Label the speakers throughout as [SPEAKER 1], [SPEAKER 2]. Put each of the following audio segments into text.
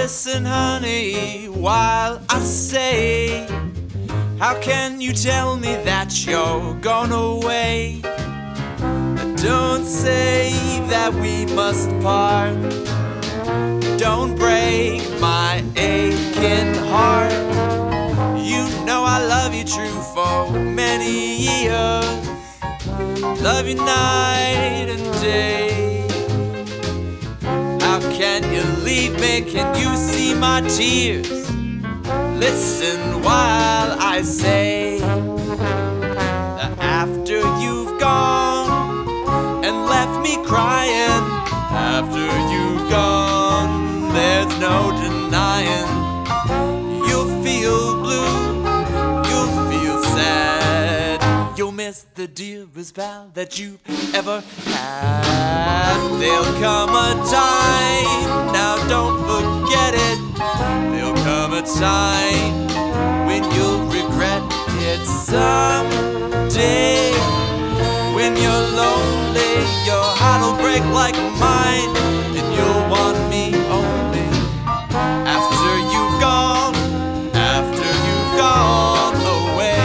[SPEAKER 1] Listen, honey, while I say, how can you tell me that you're gone away? Don't say that we must part. Don't break my aching heart. You know I love you true for many years. Love you night and day. How can you leave me? Can you see my tears? Listen while I say that after you've gone and left me crying, after you've gone, there's no denying you'll feel blue, you'll feel sad. You'll miss the dearest pal that you've ever had. There'll come a time, now don't forget it. There'll come a time when you'll regret it someday. When you're lonely, your heart'll break like mine, and you'll want me only after you've gone, after you've gone away.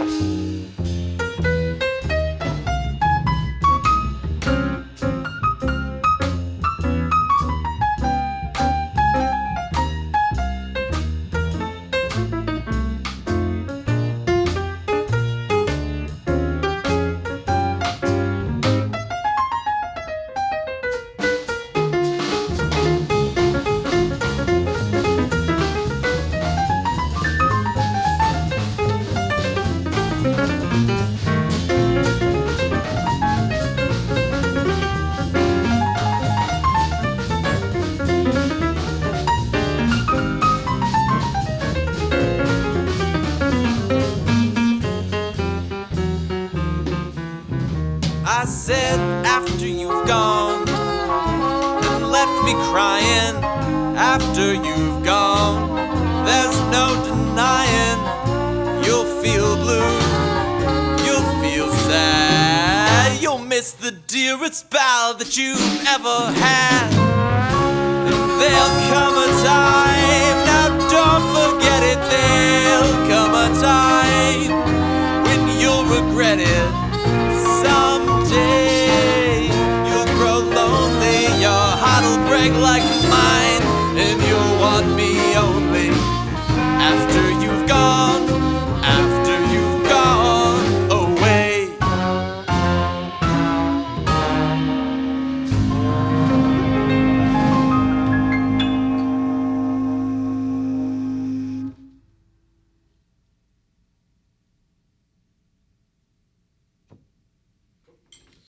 [SPEAKER 1] I said after you've gone and left me crying, after you've gone, there's no denying you'll feel blue, you'll feel sad. You'll miss the dearest pal that you've ever had. And there'll come a time, now don't forget it, there'll come a time when you'll regret it. Someday you'll grow lonely, your heart'll break like